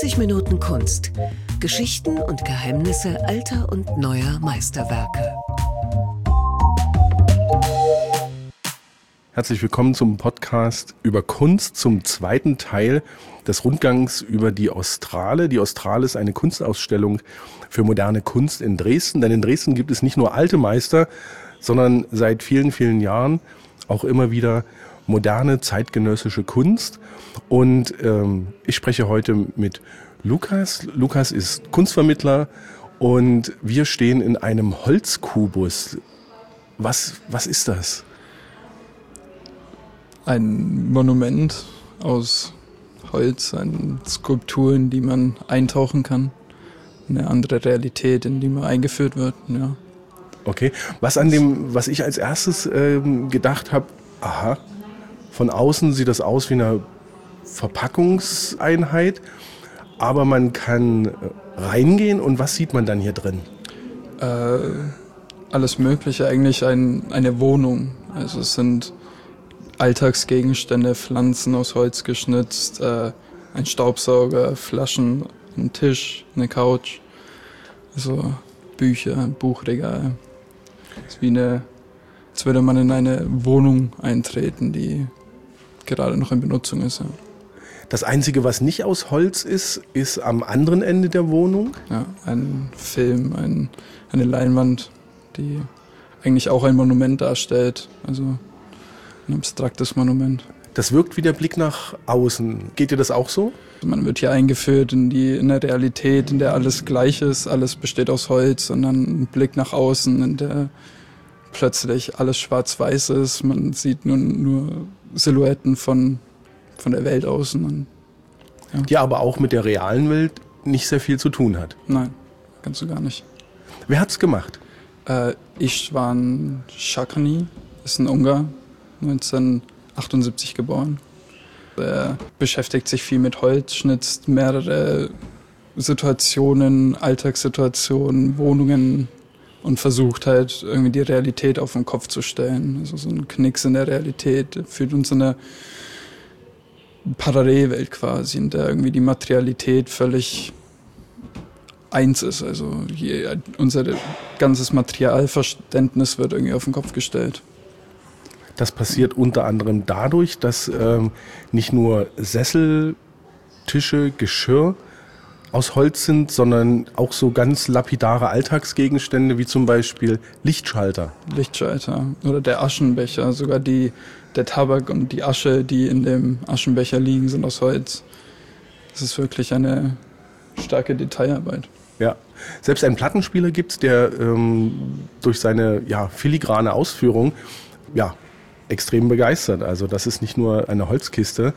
90 Minuten Kunst. Geschichten und Geheimnisse alter und neuer Meisterwerke. Herzlich willkommen zum Podcast über Kunst, zum zweiten Teil des Rundgangs über die Australe. Die Australe ist eine Kunstausstellung für moderne Kunst in Dresden. Denn in Dresden gibt es nicht nur alte Meister, sondern seit vielen, vielen Jahren auch immer wieder moderne, zeitgenössische Kunst. Und ich spreche heute mit Lukas. Lukas ist Kunstvermittler und wir stehen in einem Holzkubus. Was ist das? Ein Monument aus Holz, eine Skulptur, in die man eintauchen kann. Eine andere Realität, in die man eingeführt wird, ja. Okay. Was ich als erstes gedacht habe, von außen sieht das aus wie eine Verpackungseinheit, aber man kann reingehen und was sieht man dann hier drin? Alles Mögliche, eigentlich eine Wohnung. Also es sind Alltagsgegenstände, Pflanzen aus Holz geschnitzt, ein Staubsauger, Flaschen, ein Tisch, eine Couch, also Bücher, ein Buchregal. Es ist wie als würde man in eine Wohnung eintreten, die gerade noch in Benutzung ist. Ja. Das Einzige, was nicht aus Holz ist am anderen Ende der Wohnung? Ja, ein Film, eine Leinwand, die eigentlich auch ein Monument darstellt, also ein abstraktes Monument. Das wirkt wie der Blick nach außen. Geht dir das auch so? Man wird hier eingeführt in eine Realität, in der alles gleich ist, alles besteht aus Holz, und dann ein Blick nach außen, in der plötzlich alles schwarz-weiß ist. Man sieht nur Silhouetten von der Welt außen. Und, ja. Die aber auch mit der realen Welt nicht sehr viel zu tun hat. Nein, ganz so gar nicht. Wer hat's gemacht? István Sárkány ist ein Ungar, 1978 geboren. Er beschäftigt sich viel mit Holz, schnitzt mehrere Situationen, Alltagssituationen, Wohnungen und versucht halt irgendwie die Realität auf den Kopf zu stellen. Also so ein Knicks in der Realität führt uns in eine Parallelwelt quasi, in der irgendwie die Materialität völlig eins ist. Also unser ganzes Materialverständnis wird irgendwie auf den Kopf gestellt. Das passiert unter anderem dadurch, dass nicht nur Sessel, Tische, Geschirr aus Holz sind, sondern auch so ganz lapidare Alltagsgegenstände wie zum Beispiel Lichtschalter. Lichtschalter oder der Aschenbecher, sogar der Tabak und die Asche, die in dem Aschenbecher liegen, sind aus Holz. Das ist wirklich eine starke Detailarbeit. Ja, selbst einen Plattenspieler gibt's, der durch seine filigrane Ausführung extrem begeistert. Also das ist nicht nur eine Holzkiste,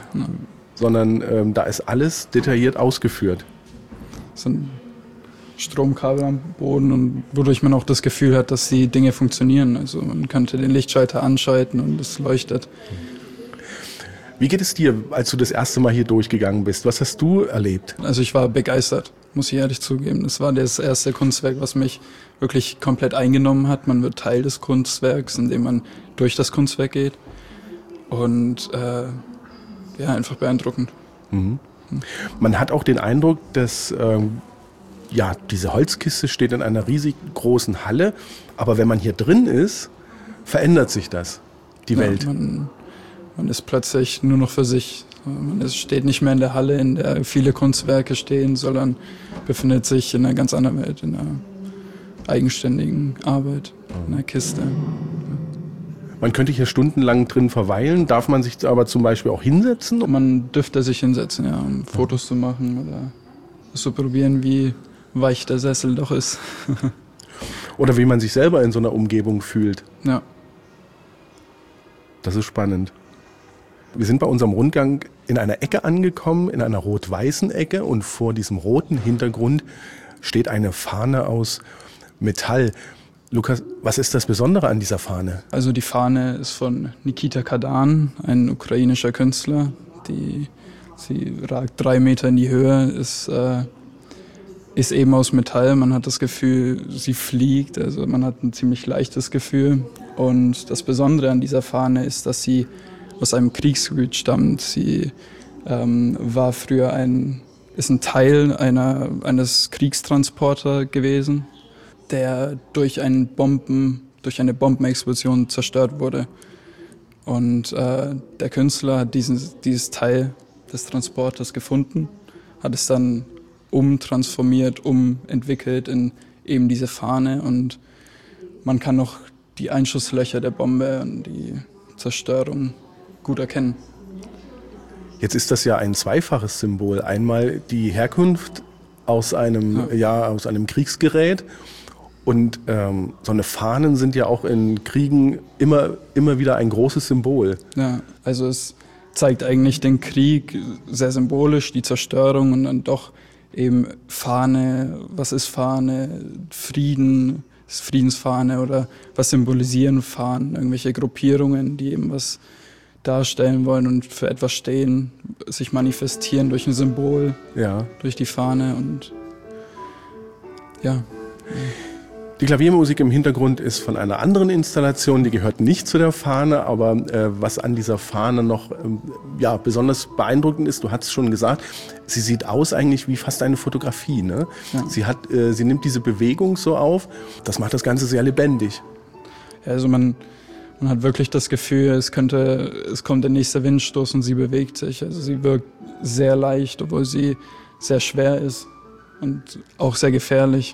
sondern da ist alles detailliert ausgeführt. Es sind Stromkabel am Boden, und wodurch man auch das Gefühl hat, dass die Dinge funktionieren. Also man könnte den Lichtschalter anschalten und es leuchtet. Wie geht es dir, als du das erste Mal hier durchgegangen bist? Was hast du erlebt? Also ich war begeistert, muss ich ehrlich zugeben. Das war das erste Kunstwerk, was mich wirklich komplett eingenommen hat. Man wird Teil des Kunstwerks, indem man durch das Kunstwerk geht. Und einfach beeindruckend. Mhm. Man hat auch den Eindruck, dass diese Holzkiste steht in einer riesig großen Halle. Aber wenn man hier drin ist, verändert sich das, die Welt. Man ist plötzlich nur noch für sich. Man steht nicht mehr in der Halle, in der viele Kunstwerke stehen, sondern befindet sich in einer ganz anderen Welt, in einer eigenständigen Arbeit, in einer Kiste. Man könnte hier stundenlang drin verweilen. Darf man sich aber zum Beispiel auch hinsetzen? Man dürfte sich hinsetzen, um Fotos zu machen oder zu probieren, wie weich der Sessel doch ist. Oder wie man sich selber in so einer Umgebung fühlt. Ja. Das ist spannend. Wir sind bei unserem Rundgang in einer Ecke angekommen, in einer rot-weißen Ecke, und vor diesem roten Hintergrund steht eine Fahne aus Metall. Lukas, was ist das Besondere an dieser Fahne? Also die Fahne ist von Nikita Kadan, ein ukrainischer Künstler. Sie ragt 3 Meter in die Höhe, ist eben aus Metall. Man hat das Gefühl, sie fliegt, also man hat ein ziemlich leichtes Gefühl. Und das Besondere an dieser Fahne ist, dass sie aus einem Kriegsgebiet stammt. Sie war früher ein ist ein Teil eines Kriegstransporter gewesen, der durch eine Bombenexplosion zerstört wurde. Und der Künstler hat dieses Teil des Transporters gefunden, hat es dann umtransformiert, umentwickelt in eben diese Fahne. Und man kann noch die Einschusslöcher der Bombe und die Zerstörung gut erkennen. Jetzt ist das ja ein zweifaches Symbol. Einmal die Herkunft aus einem Kriegsgerät. Und so eine Fahnen sind ja auch in Kriegen immer wieder ein großes Symbol. Ja, also es zeigt eigentlich den Krieg sehr symbolisch, die Zerstörung und dann doch eben Fahne. Was ist Fahne? Frieden, ist Friedensfahne oder was symbolisieren Fahnen? Irgendwelche Gruppierungen, die eben was darstellen wollen und für etwas stehen, sich manifestieren durch ein Symbol, durch die Fahne und ja. Die Klaviermusik im Hintergrund ist von einer anderen Installation, die gehört nicht zu der Fahne, aber was an dieser Fahne noch besonders beeindruckend ist, du hast es schon gesagt, sie sieht aus eigentlich wie fast eine Fotografie, ne? Ja. Sie nimmt diese Bewegung so auf, das macht das Ganze sehr lebendig. Ja, also man hat wirklich das Gefühl, es kommt der nächste Windstoß und sie bewegt sich. Also sie wirkt sehr leicht, obwohl sie sehr schwer ist und auch sehr gefährlich.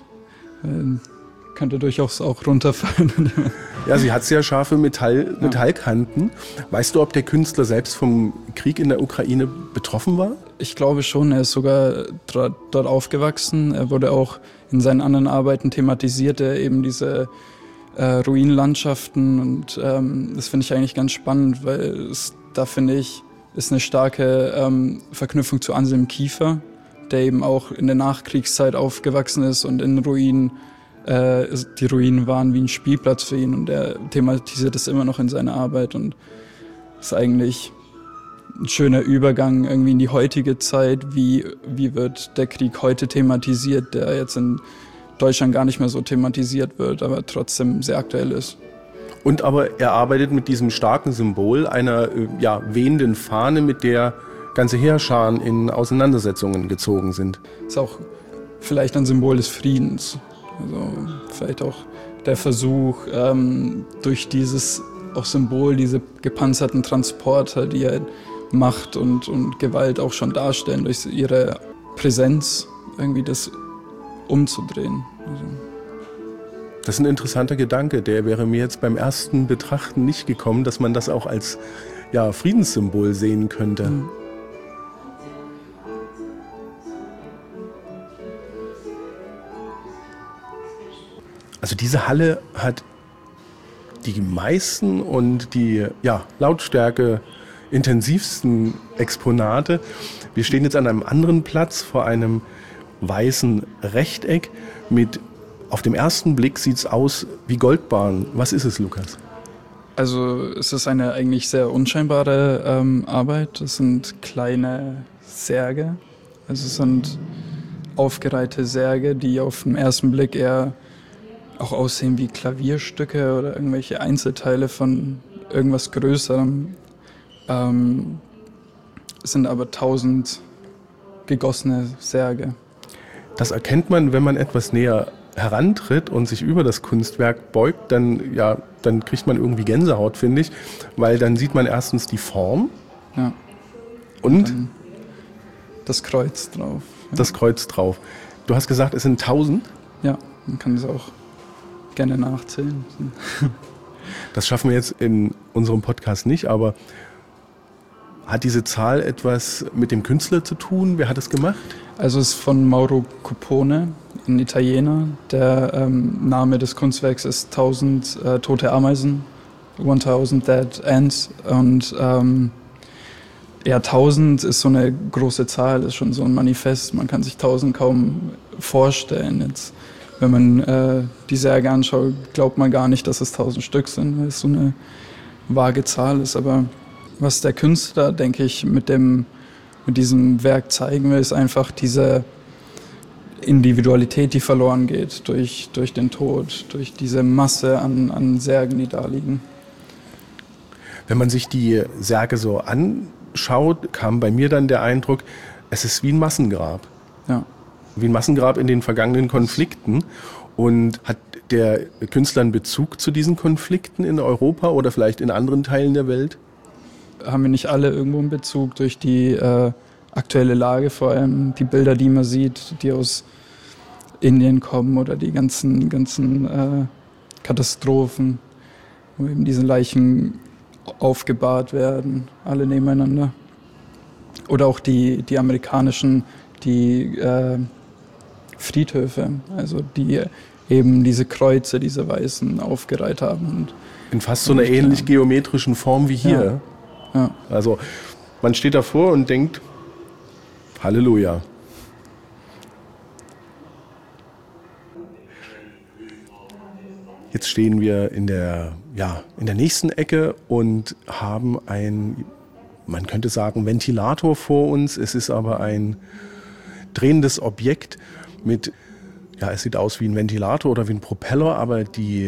Könnte durchaus auch runterfallen. Ja, sie hat sehr scharfe Metallkanten. Weißt du, ob der Künstler selbst vom Krieg in der Ukraine betroffen war? Ich glaube schon, er ist sogar dort aufgewachsen. Er wurde auch in seinen anderen Arbeiten thematisiert, eben diese Ruinenlandschaften und das finde ich eigentlich ganz spannend, weil da finde ich, ist eine starke Verknüpfung zu Anselm Kiefer, der eben auch in der Nachkriegszeit aufgewachsen ist und in Ruinen, die Ruinen waren wie ein Spielplatz für ihn und er thematisiert es immer noch in seiner Arbeit und ist eigentlich ein schöner Übergang irgendwie in die heutige Zeit, wie wird der Krieg heute thematisiert, der jetzt in Deutschland gar nicht mehr so thematisiert wird, aber trotzdem sehr aktuell ist. Und aber er arbeitet mit diesem starken Symbol einer wehenden Fahne, mit der ganze Heerscharen in Auseinandersetzungen gezogen sind. Ist auch vielleicht ein Symbol des Friedens. Also vielleicht auch der Versuch, durch dieses auch Symbol, diese gepanzerten Transporter, die ja Macht und Gewalt auch schon darstellen, durch ihre Präsenz irgendwie das umzudrehen. Also. Das ist ein interessanter Gedanke, der wäre mir jetzt beim ersten Betrachten nicht gekommen, dass man das auch als Friedenssymbol sehen könnte. Mhm. Also diese Halle hat die meisten und die Lautstärke intensivsten Exponate. Wir stehen jetzt an einem anderen Platz vor einem weißen Rechteck auf dem ersten Blick sieht es aus wie Goldbarren. Was ist es, Lukas? Also es ist eine eigentlich sehr unscheinbare Arbeit. Es sind kleine Särge. Also es sind aufgereihte Särge, die auf den ersten Blick eher auch aussehen wie Klavierstücke oder irgendwelche Einzelteile von irgendwas Größerem. Es sind aber 1000 gegossene Särge. Das erkennt man, wenn man etwas näher herantritt und sich über das Kunstwerk beugt, dann kriegt man irgendwie Gänsehaut, finde ich, weil dann sieht man erstens die Form und das Kreuz drauf. Ja. Das Kreuz drauf. Du hast gesagt, es sind 1000? Ja, man kann es auch gerne nachzählen. Das schaffen wir jetzt in unserem Podcast nicht, aber hat diese Zahl etwas mit dem Künstler zu tun? Wer hat es gemacht? Also es ist von Mauro Cupone, ein Italiener. Der Name des Kunstwerks ist 1000 tote Ameisen, 1000 Dead Ants. Und 1000 ist so eine große Zahl, ist schon so ein Manifest. Man kann sich 1000 kaum vorstellen. Jetzt, wenn man die Särge anschaut, glaubt man gar nicht, dass es 1000 Stück sind, weil es so eine vage Zahl ist. Aber was der Künstler, denke ich, mit diesem Werk zeigen will, ist einfach diese Individualität, die verloren geht durch den Tod, durch diese Masse an Särgen, die da liegen. Wenn man sich die Särge so anschaut, kam bei mir dann der Eindruck, es ist wie ein Massengrab. Ja. Wie ein Massengrab in den vergangenen Konflikten. Und hat der Künstler einen Bezug zu diesen Konflikten in Europa oder vielleicht in anderen Teilen der Welt? Haben wir nicht alle irgendwo einen Bezug durch die aktuelle Lage, vor allem die Bilder, die man sieht, die aus Indien kommen oder die ganzen Katastrophen, wo eben diese Leichen aufgebahrt werden, alle nebeneinander. Oder auch die amerikanischen, die Friedhöfe, also die eben diese Kreuze, diese Weißen aufgereiht haben. Und in fast so einer ähnlich geometrischen Form wie hier. Ja. Also man steht davor und denkt, Halleluja. Jetzt stehen wir in der nächsten Ecke und haben man könnte sagen, Ventilator vor uns. Es ist aber ein drehendes Objekt mit, es sieht aus wie ein Ventilator oder wie ein Propeller, aber die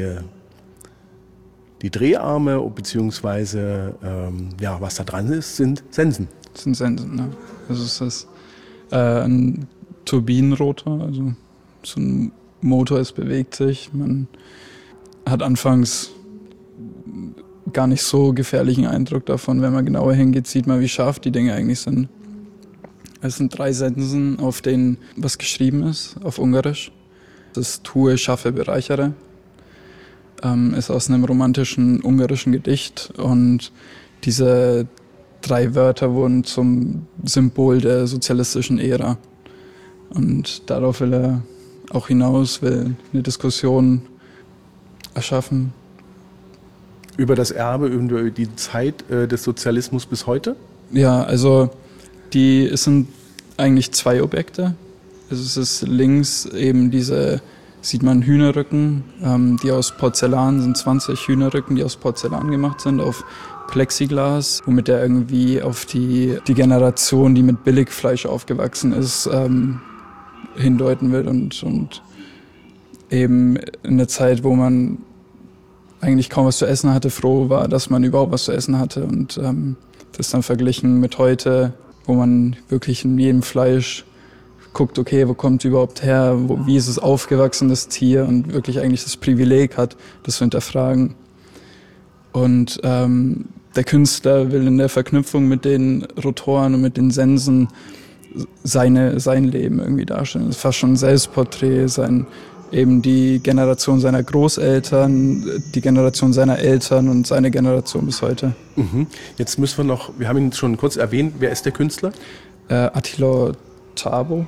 Dreharme beziehungsweise was da dran ist, sind Sensen. Das sind Sensen, ne? Also es ist ein Turbinenrotor, also so ein Motor, es bewegt sich. Man hat anfangs gar nicht so gefährlichen Eindruck davon. Wenn man genauer hingeht, sieht man, wie scharf die Dinge eigentlich sind. Es sind 3 Sensen, auf denen was geschrieben ist, auf Ungarisch. Das Tue, schaffe, bereichere. Ist aus einem romantischen ungarischen Gedicht und diese 3 Wörter wurden zum Symbol der sozialistischen Ära. Und darauf will er auch hinaus, will eine Diskussion erschaffen. Über das Erbe, über die Zeit des Sozialismus bis heute? Ja, also es sind eigentlich 2 Objekte. Also es ist links eben sieht man Hühnerrücken, die aus Porzellan sind, 20 Hühnerrücken, die aus Porzellan gemacht sind, auf Plexiglas, womit er irgendwie auf die Generation, die mit Billigfleisch aufgewachsen ist, hindeuten will und eben in der Zeit, wo man eigentlich kaum was zu essen hatte, froh war, dass man überhaupt was zu essen hatte und das dann verglichen mit heute, wo man wirklich in jedem Fleisch guckt, okay, wo kommt es überhaupt her, wie ist es aufgewachsen, das Tier, und wirklich eigentlich das Privileg hat, das zu hinterfragen. Und der Künstler will in der Verknüpfung mit den Rotoren und mit den Sensen sein Leben irgendwie darstellen. Das ist fast schon ein Selbstporträt, eben die Generation seiner Großeltern, die Generation seiner Eltern und seine Generation bis heute. Mhm. Jetzt müssen wir haben ihn schon kurz erwähnt, wer ist der Künstler? Attila Csabo,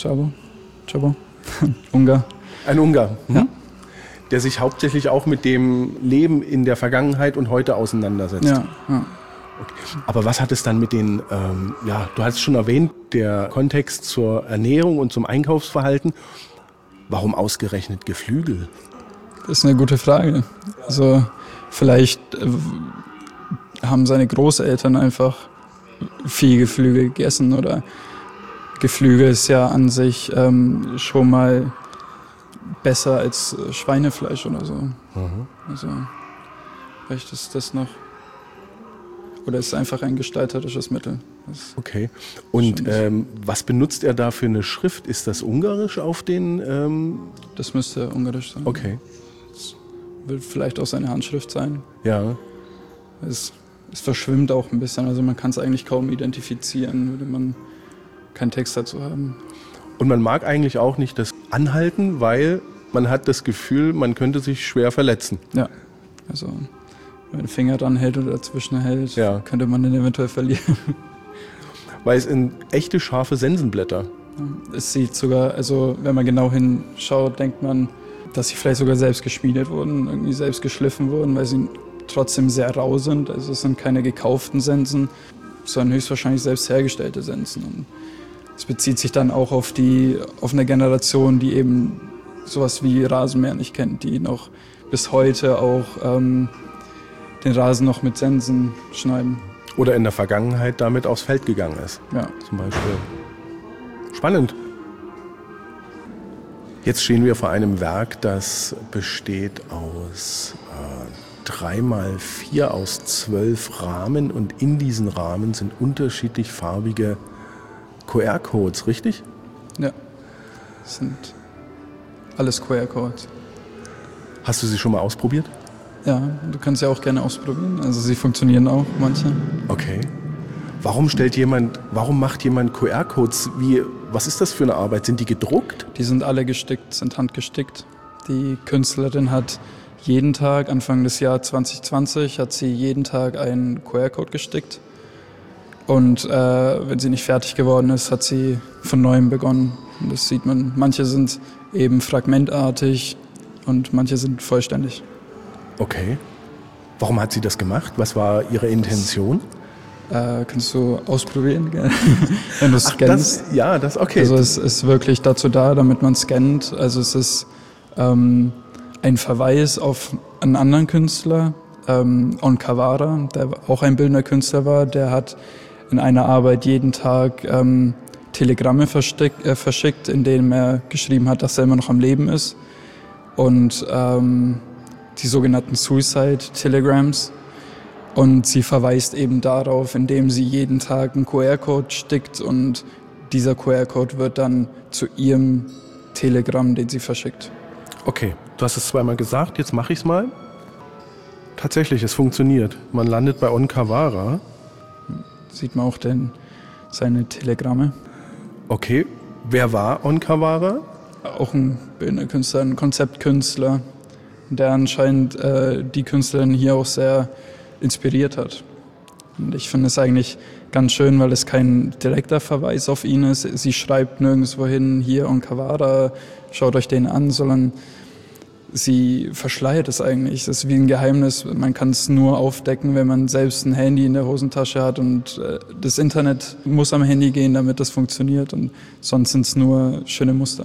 Ungar. Ein Ungar, Ja. Der sich hauptsächlich auch mit dem Leben in der Vergangenheit und heute auseinandersetzt. Ja. Okay. Aber was hat es dann mit du hast es schon erwähnt, der Kontext zur Ernährung und zum Einkaufsverhalten. Warum ausgerechnet Geflügel? Das ist eine gute Frage. Also vielleicht haben seine Großeltern einfach viel Geflügel gegessen, oder Geflügel ist ja an sich schon mal besser als Schweinefleisch oder so. Mhm. Also vielleicht ist das noch, oder ist einfach ein gestalterisches Mittel. Okay. Und was benutzt er da für eine Schrift? Ist das Ungarisch auf den? Das müsste Ungarisch sein. Okay. Das wird vielleicht auch seine Handschrift sein. Ja. Es verschwimmt auch ein bisschen, also man kann es eigentlich kaum identifizieren, würde man keinen Text dazu haben. Und man mag eigentlich auch nicht das Anhalten, weil man hat das Gefühl, man könnte sich schwer verletzen. Ja, also wenn man den Finger dran hält oder dazwischen hält, Ja. könnte man den eventuell verlieren. Weil es sind echte scharfe Sensenblätter. Es sieht sogar, also wenn man genau hinschaut, denkt man, dass sie vielleicht sogar selbst geschmiedet wurden, irgendwie selbst geschliffen wurden, weil sie trotzdem sehr rau sind. Also es sind keine gekauften Sensen, sondern höchstwahrscheinlich selbst hergestellte Sensen. Und es bezieht sich dann auch auf eine Generation, die eben sowas wie Rasenmäher nicht kennt, die noch bis heute auch den Rasen noch mit Sensen schneiden. Oder in der Vergangenheit damit aufs Feld gegangen ist. Ja. Zum Beispiel. Spannend. Jetzt stehen wir vor einem Werk, das besteht aus 3x4 aus 12 Rahmen, und in diesen Rahmen sind unterschiedlich farbige QR-Codes, richtig? Ja, das sind alles QR-Codes. Hast du sie schon mal ausprobiert? Ja, du kannst sie auch gerne ausprobieren. Also sie funktionieren auch, manche. Okay. Warum macht jemand QR-Codes? Was ist das für eine Arbeit? Sind die gedruckt? Die sind alle gestickt, sind handgestickt. Die Künstlerin hat jeden Tag, Anfang des Jahres 2020, hat sie jeden Tag einen QR-Code gestickt. Und wenn sie nicht fertig geworden ist, hat sie von Neuem begonnen. Und das sieht man. Manche sind eben fragmentartig und manche sind vollständig. Okay. Warum hat sie das gemacht? Was war ihre Intention? Kannst du ausprobieren, wenn du scannst. Okay. Also es ist wirklich dazu da, damit man scannt. Also es ist ein Verweis auf einen anderen Künstler, Onkawara, der auch ein bildender Künstler war. Der hat in einer Arbeit jeden Tag Telegramme verschickt, in denen er geschrieben hat, dass er immer noch am Leben ist. Und die sogenannten Suicide Telegrams. Und sie verweist eben darauf, indem sie jeden Tag einen QR-Code stickt und dieser QR-Code wird dann zu ihrem Telegramm, den sie verschickt. Okay, du hast es zweimal gesagt, jetzt mache ich es mal. Tatsächlich, es funktioniert. Man landet bei Onkawara. Sieht man auch seine Telegramme. Okay, wer war Onkawara? Auch ein bildender Künstler, ein Konzeptkünstler, der anscheinend die Künstlerin hier auch sehr inspiriert hat. Und ich finde es eigentlich ganz schön, weil es kein direkter Verweis auf ihn ist. Sie schreibt nirgendwo hin, hier Onkawara, schaut euch den an, sondern sie verschleiert es eigentlich. Es ist wie ein Geheimnis. Man kann es nur aufdecken, wenn man selbst ein Handy in der Hosentasche hat und das Internet muss am Handy gehen, damit das funktioniert und sonst sind es nur schöne Muster.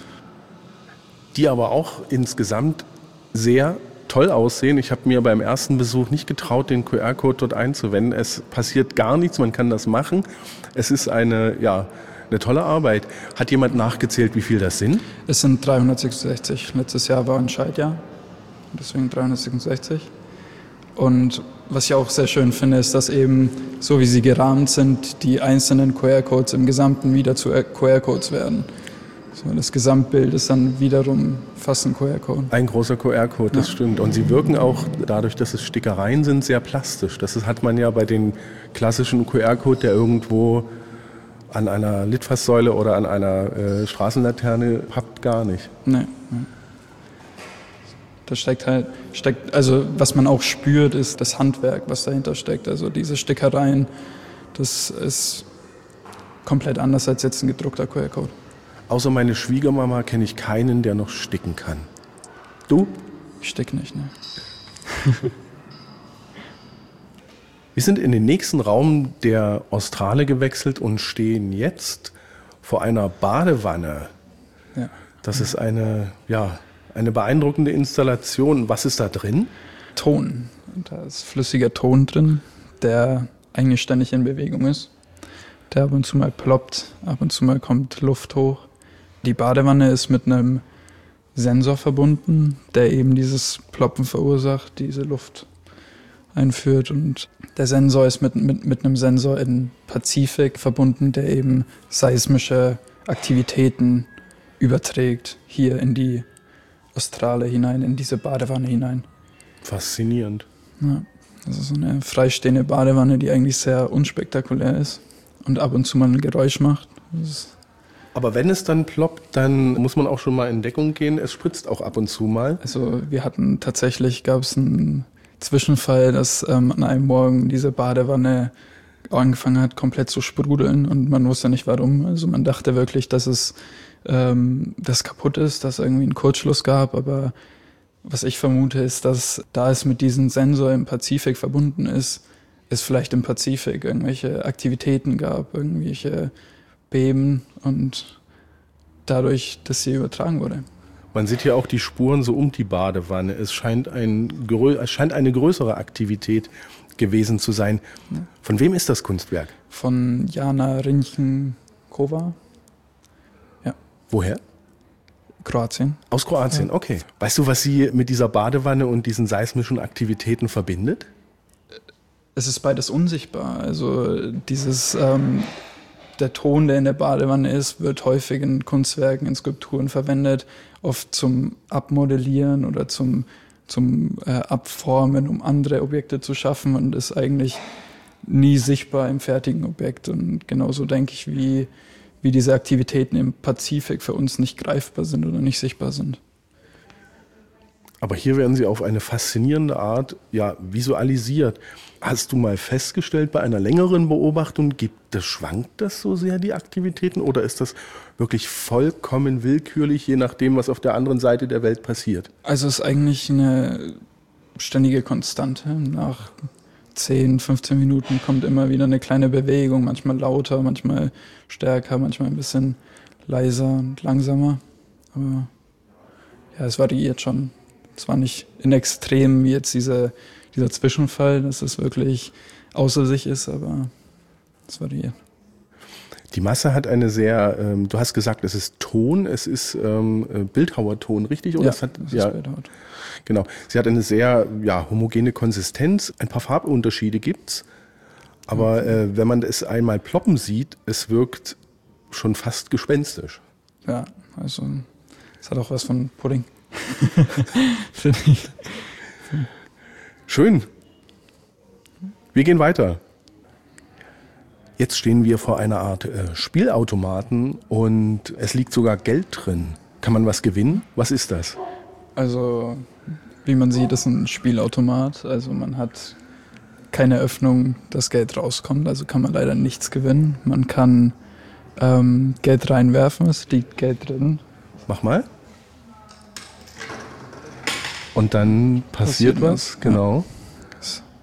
Die aber auch insgesamt sehr toll aussehen. Ich habe mir beim ersten Besuch nicht getraut, den QR-Code dort einzuwenden. Es passiert gar nichts, man kann das machen. Es ist eine tolle Arbeit. Hat jemand nachgezählt, wie viel das sind? Es sind 366. Letztes Jahr war ein Scheidjahr, deswegen 366. Und was ich auch sehr schön finde, ist, dass eben, so wie sie gerahmt sind, die einzelnen QR-Codes im Gesamten wieder zu QR-Codes werden. So, das Gesamtbild ist dann wiederum fast ein QR-Code. Ein großer QR-Code, das stimmt. Und sie wirken auch, dadurch, dass es Stickereien sind, sehr plastisch. Das hat man ja bei den klassischen QR-Code, der irgendwo an einer Litfaßsäule oder an einer Straßenlaterne pappt, gar nicht. Nee. Da also was man auch spürt, ist das Handwerk, was dahinter steckt. Also diese Stickereien, das ist komplett anders als jetzt ein gedruckter QR-Code. Außer meine Schwiegermama kenne ich keinen, der noch sticken kann. Du? Ich sticke nicht, ne? Wir sind in den nächsten Raum der Australe gewechselt und stehen jetzt vor einer Badewanne. Ja. Das ist eine beeindruckende Installation. Was ist da drin? Ton. Und da ist flüssiger Ton drin, der eigentlich ständig in Bewegung ist. Der ab und zu mal ploppt, ab und zu mal kommt Luft hoch. Die Badewanne ist mit einem Sensor verbunden, der eben dieses Ploppen verursacht, diese Luft einführt. Und der Sensor ist mit einem Sensor in Pazifik verbunden, der eben seismische Aktivitäten überträgt hier in die Australe hinein, in diese Badewanne hinein. Faszinierend. Ja, das ist so eine freistehende Badewanne, die eigentlich sehr unspektakulär ist und ab und zu mal ein Geräusch macht. Aber wenn es dann ploppt, dann muss man auch schon mal in Deckung gehen. Es spritzt auch ab und zu mal. Also gab es einen Zwischenfall, dass an einem Morgen diese Badewanne angefangen hat, komplett zu sprudeln und man wusste nicht warum. Also man dachte wirklich, dass das kaputt ist, dass es irgendwie einen Kurzschluss gab, aber was ich vermute ist, dass da es mit diesem Sensor im Pazifik verbunden ist, es vielleicht im Pazifik irgendwelche Aktivitäten gab, irgendwelche Beben und dadurch, dass sie übertragen wurde. Man sieht hier auch die Spuren so um die Badewanne. Es scheint eine größere Aktivität gewesen zu sein. Ja. Von wem ist das Kunstwerk? Von Jana Rinchenkova. Ja. Woher? Kroatien. Aus Kroatien, okay. Weißt du, was sie mit dieser Badewanne und diesen seismischen Aktivitäten verbindet? Es ist beides unsichtbar. Also dieses der Ton, der in der Badewanne ist, wird häufig in Kunstwerken, in Skulpturen verwendet, oft zum Abmodellieren oder zum Abformen, um andere Objekte zu schaffen und ist eigentlich nie sichtbar im fertigen Objekt. Und genauso denke ich, wie diese Aktivitäten im Pazifik für uns nicht greifbar sind oder nicht sichtbar sind. Aber hier werden sie auf eine faszinierende Art visualisiert. Hast du mal festgestellt bei einer längeren Beobachtung, schwankt das so sehr, die Aktivitäten, oder ist das wirklich vollkommen willkürlich, je nachdem, was auf der anderen Seite der Welt passiert? Also es ist eigentlich eine ständige Konstante. Nach 10, 15 Minuten kommt immer wieder eine kleine Bewegung, manchmal lauter, manchmal stärker, manchmal ein bisschen leiser und langsamer. Aber ja, es variiert schon. Es war nicht in Extremen wie jetzt dieser Zwischenfall, dass es wirklich außer sich ist, aber es variiert. Die Masse hat eine sehr, du hast gesagt, es ist Ton, es ist Bildhauerton, richtig? Oder ja, es ist Bildhauerton. Genau. Sie hat eine sehr homogene Konsistenz. Ein paar Farbunterschiede gibt's, aber wenn man es einmal ploppen sieht, es wirkt schon fast gespenstisch. Ja, also es hat auch was von Pudding. Finde ich. Schön. Wir gehen weiter. Jetzt stehen wir vor einer Art Spielautomaten und es liegt sogar Geld drin. Kann man was gewinnen? Was ist das? Also, wie man sieht, ist ein Spielautomat. Also man hat keine Öffnung, dass Geld rauskommt. Also kann man leider nichts gewinnen. Man kann Geld reinwerfen, es liegt Geld drin. Mach mal. Und dann passiert was, genau. Ja.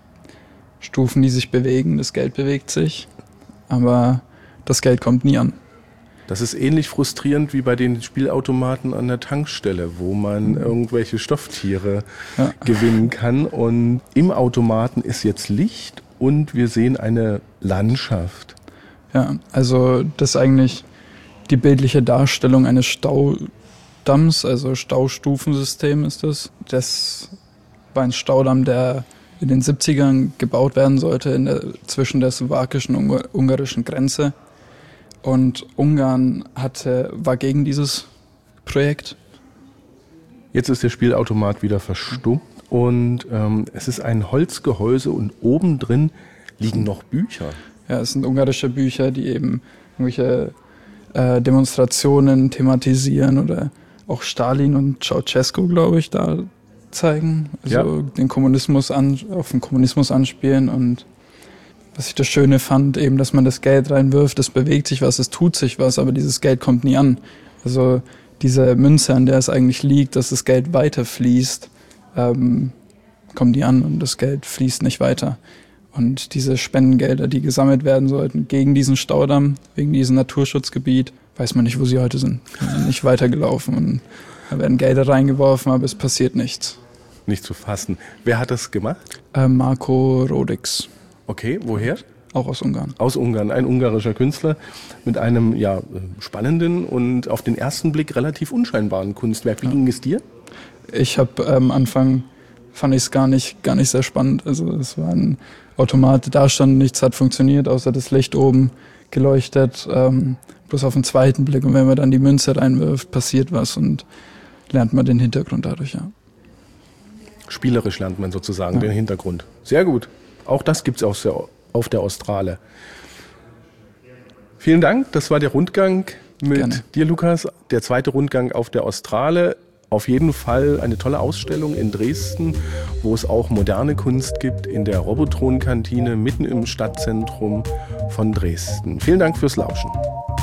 Stufen, die sich bewegen, das Geld bewegt sich, aber das Geld kommt nie an. Das ist ähnlich frustrierend wie bei den Spielautomaten an der Tankstelle, wo man irgendwelche Stofftiere gewinnen kann. Und im Automaten ist jetzt Licht und wir sehen eine Landschaft. Ja, also das ist eigentlich die bildliche Darstellung eines Staudamms, also Staustufensystem ist das. Das war ein Staudamm, der in den 70ern gebaut werden sollte zwischen der slowakischen und ungarischen Grenze. Und Ungarn war gegen dieses Projekt. Jetzt ist der Spielautomat wieder verstummt und es ist ein Holzgehäuse und oben drin liegen noch Bücher. Ja, es sind ungarische Bücher, die eben irgendwelche Demonstrationen thematisieren oder auch Stalin und Ceausescu, glaube ich, da zeigen. Also den Kommunismus auf den Kommunismus anspielen. Und was ich das Schöne fand, eben, dass man das Geld reinwirft, es bewegt sich was, es tut sich was, aber dieses Geld kommt nie an. Also diese Münze, an der es eigentlich liegt, dass das Geld weiterfließt, kommt nie an und das Geld fließt nicht weiter. Und diese Spendengelder, die gesammelt werden sollten gegen diesen Staudamm, wegen diesem Naturschutzgebiet, weiß man nicht, wo sie heute sind. Die sind nicht weitergelaufen und da werden Gelder reingeworfen, aber es passiert nichts. Nicht zu fassen. Wer hat das gemacht? Marko Rodix. Okay, woher? Auch aus Ungarn. Aus Ungarn, ein ungarischer Künstler mit einem spannenden und auf den ersten Blick relativ unscheinbaren Kunstwerk. Wie ging es dir? Ich habe am Anfang fand ich es gar nicht sehr spannend. Also es war ein Automat, da stand nichts, hat funktioniert, außer das Licht oben geleuchtet. Bloß auf den zweiten Blick. Und wenn man dann die Münze reinwirft, passiert was und lernt man den Hintergrund dadurch, ja. Spielerisch lernt man sozusagen den Hintergrund. Sehr gut. Auch das gibt es auf der Australe. Vielen Dank, das war der Rundgang mit dir, Lukas. Der zweite Rundgang auf der Australe. Auf jeden Fall eine tolle Ausstellung in Dresden, wo es auch moderne Kunst gibt, in der Robotron-Kantine mitten im Stadtzentrum von Dresden. Vielen Dank fürs Lauschen.